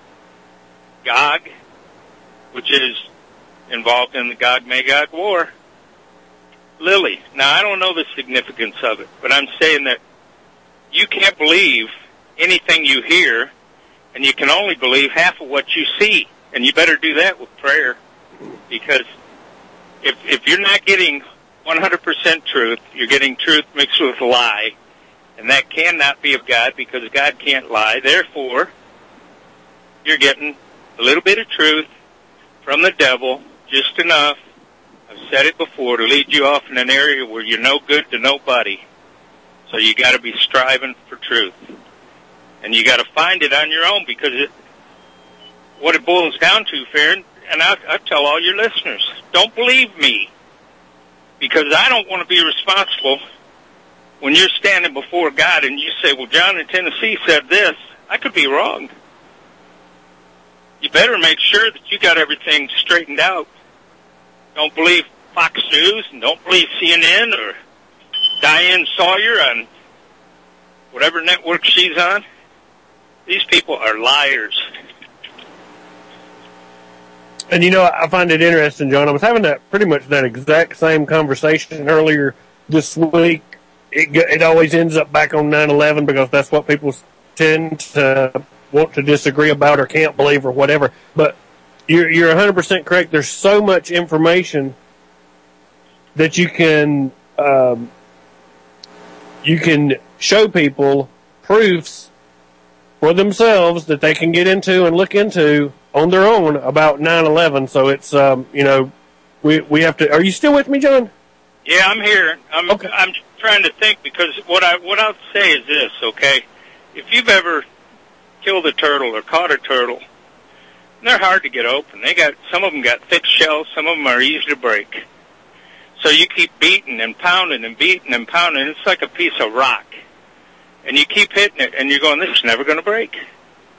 Gog, which is involved in the Gog-Magog war, Lily. Now, I don't know the significance of it, but I'm saying that you can't believe anything you hear, and you can only believe half of what you see. And you better do that with prayer, because if if you're not getting one hundred percent truth, you're getting truth mixed with lie, and that cannot be of God, because God can't lie. Therefore, you're getting a little bit of truth from the devil, just enough, I've said it before, to lead you off in an area where you're no good to nobody. So you got to be striving for truth. And you got to find it on your own, because it, what it boils down to, Farron, and I, I tell all your listeners, don't believe me, because I don't want to be responsible when you're standing before God and you say, well, John in Tennessee said this. I could be wrong. You better make sure that you got everything straightened out. Don't believe Fox News, and don't believe C N N or Diane Sawyer on whatever network she's on. These people are liars.
And, you know, I find it interesting, John. I was having that pretty much that exact same conversation earlier this week. It, it always ends up back on nine eleven, because that's what people tend to want to disagree about or can't believe or whatever. But you're, you're one hundred percent correct. There's so much information that you can, um, you can show people proofs for themselves that they can get into and look into on their own about nine eleven. So it's, um, you know, we, we have to, are you still with me, John?
Yeah, I'm here. I'm, okay. I'm trying to think, because what I, what I'll say is this, okay? If you've ever killed a turtle or caught a turtle, they're hard to get open. They got, some of them got thick shells, some of them are easy to break. So you keep beating and pounding and beating and pounding. It's like a piece of rock. And you keep hitting it, and you're going, this is never going to break.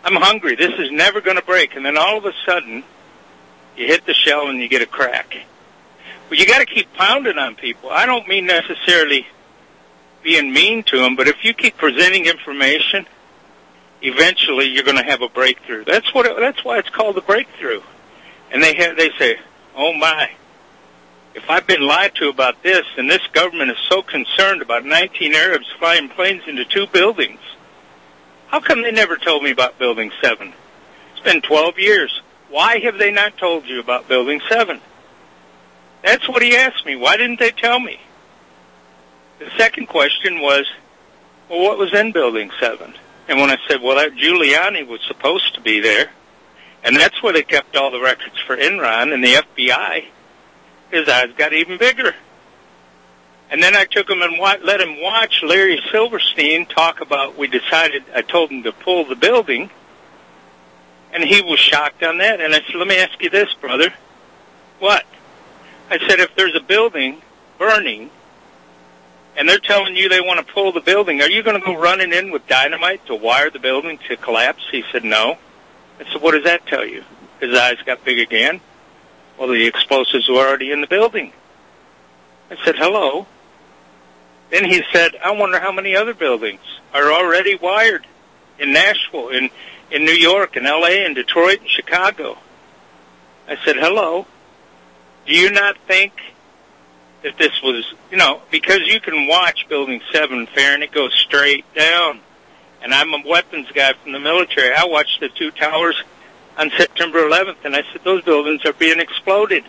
I'm hungry. This is never going to break. And then all of a sudden, you hit the shell and you get a crack. But you got to keep pounding on people. I don't mean necessarily being mean to them, but if you keep presenting information, eventually you're going to have a breakthrough. That's what. It, that's why it's called a breakthrough. And they have, they say, "Oh my, if I've been lied to about this, and this government is so concerned about nineteen Arabs flying planes into two buildings, how come they never told me about Building seven? It's been twelve years. Why have they not told you about Building seven?" That's what he asked me. Why didn't they tell me? The second question was, well, what was in Building seven? And when I said, well, that Giuliani was supposed to be there, and that's where they kept all the records for Enron and the F B I, his eyes got even bigger. And then I took him and wa- let him watch Larry Silverstein talk about, we decided, I told him to pull the building, and he was shocked on that. And I said, let me ask you this, brother. What? I said, if there's a building burning, and they're telling you they want to pull the building, are you going to go running in with dynamite to wire the building to collapse? He said, no. I said, what does that tell you? His eyes got big again. Well, the explosives were already in the building. I said, hello. Then he said, I wonder how many other buildings are already wired in Nashville, in, in New York, in L A, in Detroit, and Chicago. I said, hello. Do you not think that this was, you know, because you can watch Building seven, fair, and it goes straight down. And I'm a weapons guy from the military. I watched the two towers on September eleventh, and I said, those buildings are being exploded.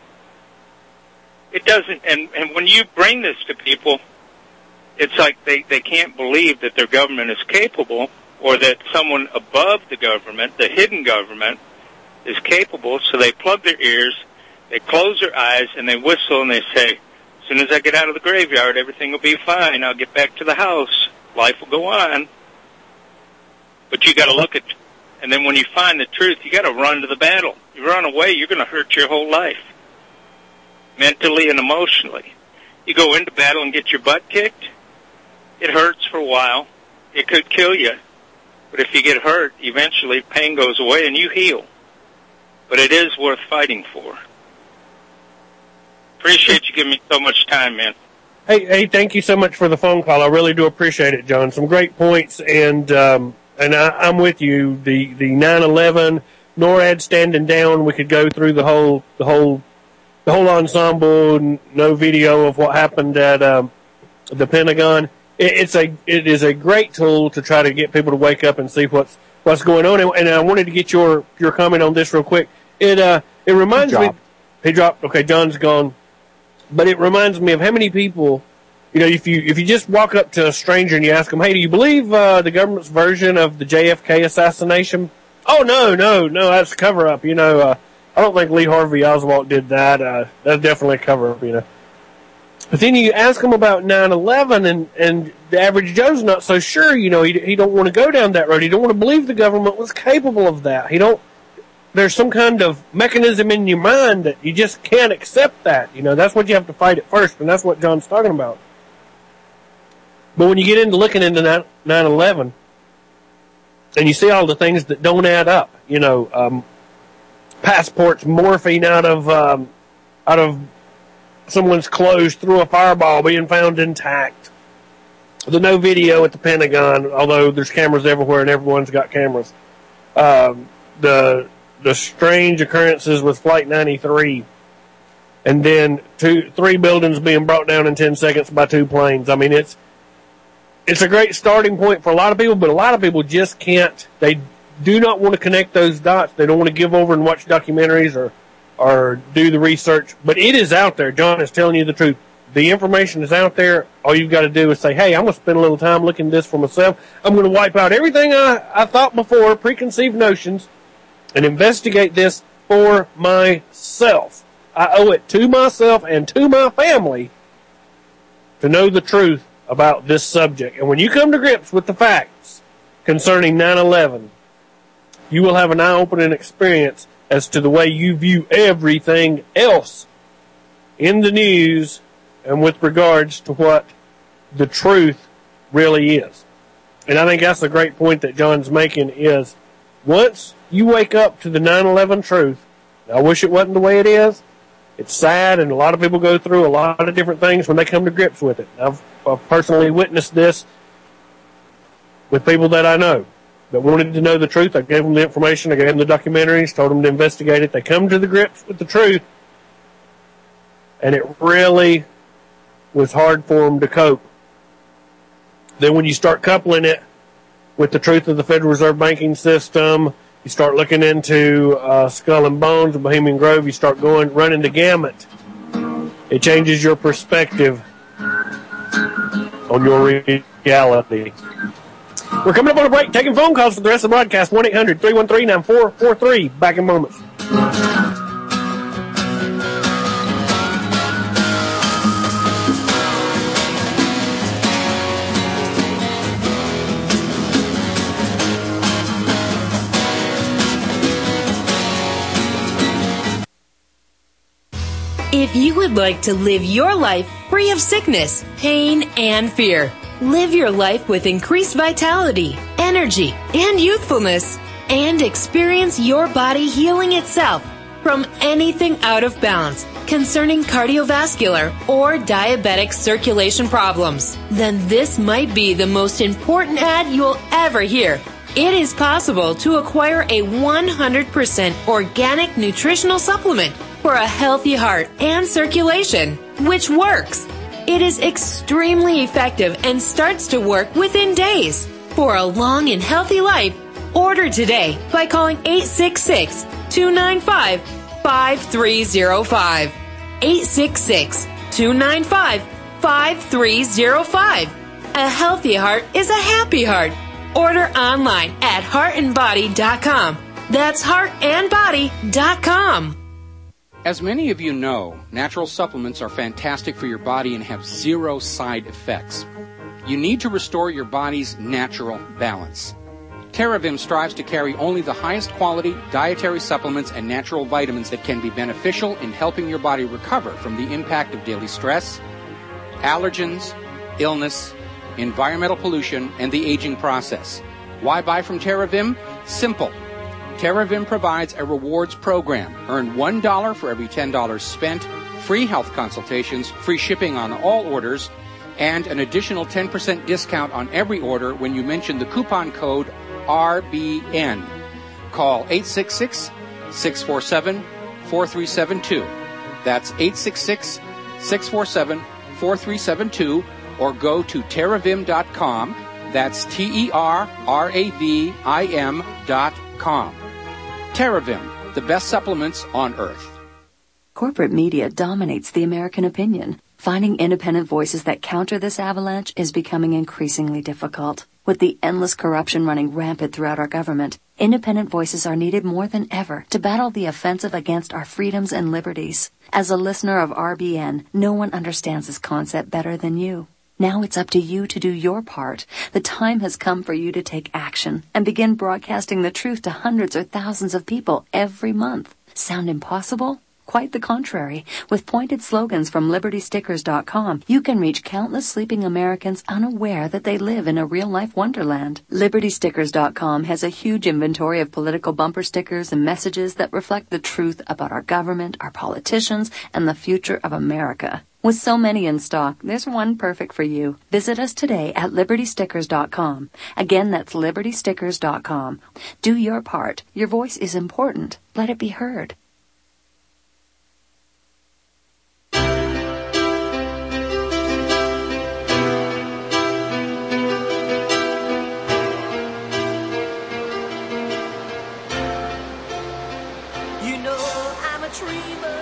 It doesn't, and, and when you bring this to people, it's like they, they can't believe that their government is capable, or that someone above the government, the hidden government, is capable, so they plug their ears, they close their eyes, and they whistle, and they say, as soon as I get out of the graveyard, everything will be fine. I'll get back to the house. Life will go on. But you got to look at, and then when you find the truth, you got to run to the battle. You run away, you're going to hurt your whole life, mentally and emotionally. You go into battle and get your butt kicked, it hurts for a while. It could kill you. But if you get hurt, eventually pain goes away and you heal. But it is worth fighting for. Appreciate you giving me so much time, man.
Hey, hey, thank you so much for the phone call. I really do appreciate it, John. Some great points, and um, and I, I'm with you. The the nine eleven, NORAD standing down. We could go through the whole the whole the whole ensemble. No video of what happened at um, the Pentagon. It, it's a it is a great tool to try to get people to wake up and see what's what's going on. And, and I wanted to get your your comment on this real quick. It uh it reminds me. He dropped. Okay, John's gone. But it reminds me of how many people, you know, if you if you just walk up to a stranger and you ask them, hey, do you believe uh, the government's version of the J F K assassination? Oh, no, no, no, that's a cover-up, you know. Uh, I don't think Lee Harvey Oswald did that. Uh, that's definitely a cover-up, you know. But then you ask them about nine eleven, and, and the average Joe's not so sure, you know. He, he don't want to go down that road. He don't want to believe the government was capable of that. He don't. There's some kind of mechanism in your mind that you just can't accept that. You know, that's what you have to fight at first, and that's what John's talking about. But when you get into looking into nine eleven, and you see all the things that don't add up, you know, um, passports morphine out of um, out of someone's clothes through a fireball being found intact, the no video at the Pentagon, although there's cameras everywhere and everyone's got cameras, um, the the strange occurrences with Flight ninety-three, and then two, three buildings being brought down in ten seconds by two planes. I mean, it's it's a great starting point for a lot of people, but a lot of people just can't. They do not want to connect those dots. They don't want to give over and watch documentaries or or do the research. But it is out there. John is telling you the truth. The information is out there. All you've got to do is say, hey, I'm going to spend a little time looking at this for myself. I'm going to wipe out everything I, I thought before, preconceived notions, and investigate this for myself. I owe it to myself and to my family to know the truth about this subject. And when you come to grips with the facts concerning nine eleven, you will have an eye-opening experience as to the way you view everything else in the news and with regards to what the truth really is. And I think that's a great point that John's making is once you wake up to the nine eleven truth, I wish it wasn't the way it is. It's sad, and a lot of people go through a lot of different things when they come to grips with it. I've, I've personally witnessed this with people that I know that wanted to know the truth. I gave them the information. I gave them the documentaries, told them to investigate it. They come to the grips with the truth, and it really was hard for them to cope. Then when you start coupling it with the truth of the Federal Reserve banking system, you start looking into uh, Skull and Bones, Bohemian Grove, you start going, running the gamut. It changes your perspective on your reality. We're coming up on a break, taking phone calls for the rest of the broadcast. one eight hundred three one three nine four four three. Back in moments.
If you would like to live your life free of sickness, pain, and fear, live your life with increased vitality, energy, and youthfulness, and experience your body healing itself from anything out of balance concerning cardiovascular or diabetic circulation problems, then this might be the most important ad you'll ever hear. It is possible to acquire a one hundred percent organic nutritional supplement for a healthy heart and circulation, which works. It is extremely effective and starts to work within days. For a long and healthy life, order today by calling eight six six, two nine five, five three zero five. eight six six, two nine five, five three zero five. A healthy heart is a happy heart. Order online at heart and body dot com. That's heart and body dot com.
As many of you know, natural supplements are fantastic for your body and have zero side effects. You need to restore your body's natural balance. TerraVim strives to carry only the highest quality dietary supplements and natural vitamins that can be beneficial in helping your body recover from the impact of daily stress, allergens, illness, environmental pollution, and the aging process. Why buy from TerraVim? Simple. TerraVim provides a rewards program. Earn one dollar for every ten dollars spent, free health consultations, free shipping on all orders, and an additional ten percent discount on every order when you mention the coupon code R B N. Call eight six six, six four seven, four three seven two. That's eight six six, six four seven, four three seven two, or go to terravim dot com. That's T E R R A V I M dot com. TerraVim, the best supplements on earth.
Corporate media dominates the American opinion. Finding independent voices that counter this avalanche is becoming increasingly difficult. With the endless corruption running rampant throughout our government, independent voices are needed more than ever to battle the offensive against our freedoms and liberties. As a listener of R B N, no one understands this concept better than you. Now it's up to you to do your part. The time has come for you to take action and begin broadcasting the truth to hundreds or thousands of people every month. Sound impossible? Quite the contrary. With pointed slogans from liberty stickers dot com, you can reach countless sleeping Americans unaware that they live in a real-life wonderland. liberty stickers dot com has a huge inventory of political bumper stickers and messages that reflect the truth about our government, our politicians, and the future of America. With so many in stock, there's one perfect for you. Visit us today at liberty stickers dot com. Again, that's liberty stickers dot com. Do your part. Your voice is important. Let it be heard.
You know I'm a dreamer.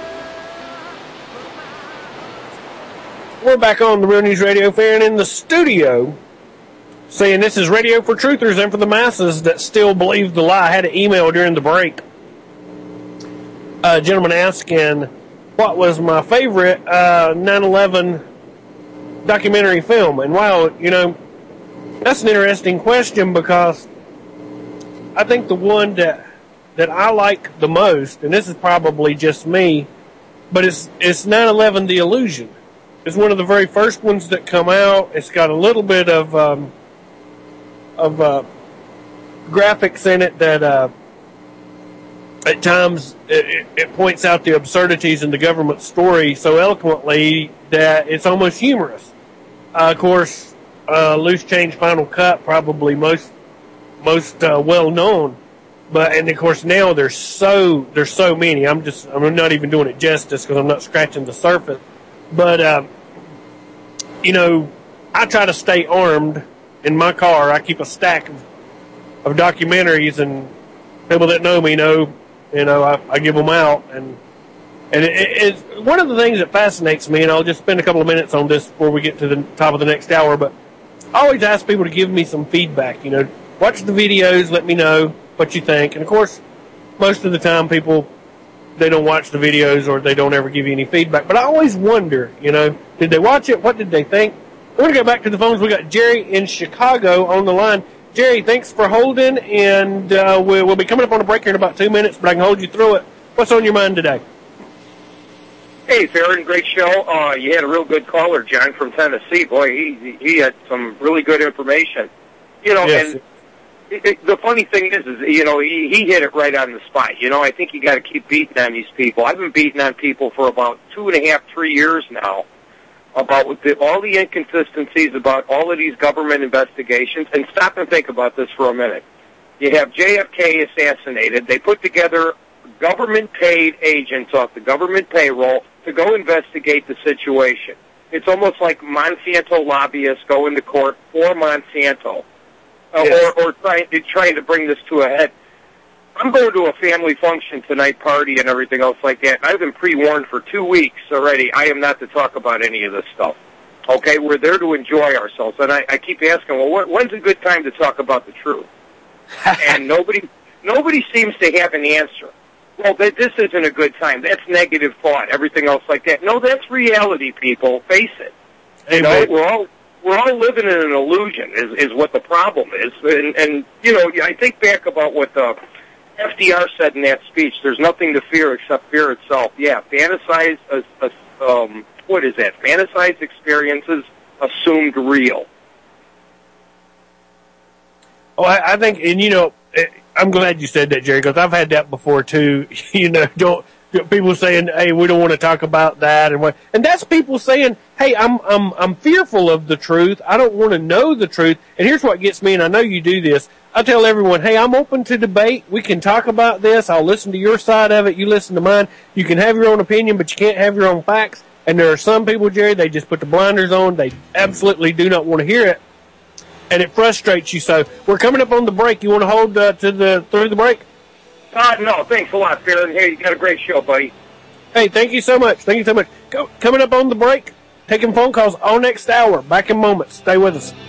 We're back on the Real News Radio Fair and in the studio saying this is radio for truthers and for the masses that still believe the lie. I had an email during the break. A gentleman asking what was my favorite uh, nine eleven documentary film. And wow, you know, that's an interesting question because I think the one that that I like the most, and this is probably just me, but it's it's nine eleven The Illusion. It's one of the very first ones that come out. It's got a little bit of um, of uh, graphics in it that uh, at times it, it points out the absurdities in the government story so eloquently that it's almost humorous. Uh, of course, uh, Loose Change Final Cut, probably most most uh, well known, but and of course now there's so there's so many. I'm just I'm not even doing it justice because I'm not scratching the surface. But uh, you know, I try to stay armed in my car. I keep a stack of, of documentaries, and people that know me know. You know, I, I give them out, and and it, it, it's one of the things that fascinates me. And I'll just spend a couple of minutes on this before we get to the top of the next hour. But I always ask people to give me some feedback. You know, watch the videos, let me know what you think. And of course, most of the time, people they don't watch the videos or they don't ever give you any feedback. But I always wonder, you know, did they watch it? What did they think? We're going to go back to the phones. We got Jerry in Chicago on the line. Jerry, thanks for holding, and uh, we'll, we'll be coming up on a break here in about two minutes, but I can hold you through it. What's on your mind today?
Hey, Farron, great show. Uh, you had a real good caller, John from Tennessee. Boy, he he had some really good information. You know,
yes.
and it, it, the funny thing is, is you know, he, he hit it right on the spot. You know, I think you got to keep beating on these people. I've been beating on people for about two and a half, three years now, about the, all the inconsistencies about all of these government investigations. And stop and think about this for a minute. You have J F K assassinated. They put together government-paid agents off the government payroll to go investigate the situation. It's almost like Monsanto lobbyists go into court for Monsanto, uh, yes. or, or trying, trying to bring this to a head. I'm going to a family function tonight, party and everything else like that. I've been pre-warned for two weeks already. I am not to talk about any of this stuff. Okay, we're there to enjoy ourselves. And I, I keep asking, well, what, when's a good time to talk about the truth? And nobody nobody seems to have an answer. Well, th- this isn't a good time. That's negative thought, everything else like that. No, that's reality, people. Face it. You know, we're all we're all living in an illusion is, is what the problem is. And, and, you know, I think back about what the F D R said in that speech, there's nothing to fear except fear itself. Yeah, fantasize, uh, uh, um, what is that? Fantasized experiences assumed real.
Oh, I, I think, and you know, I'm glad you said that, Jerry, because I've had that before too. You know, don't people saying, "Hey, we don't want to talk about that," and what, and that's people saying, "Hey, I'm I'm I'm fearful of the truth. I don't want to know the truth." And here's what gets me, and I know you do this. I tell everyone, hey, I'm open to debate. We can talk about this. I'll listen to your side of it. You listen to mine. You can have your own opinion, but you can't have your own facts. And there are some people, Jerry, they just put the blinders on. They absolutely do not want to hear it. And it frustrates you. So we're coming up on the break. You want to hold uh, to the through the break?
Uh, no, thanks a lot, Farron. Hey, you got a great show, buddy.
Hey, thank you so much. Thank you so much. Go, coming up on the break, taking phone calls all next hour. Back in moments. Stay with us.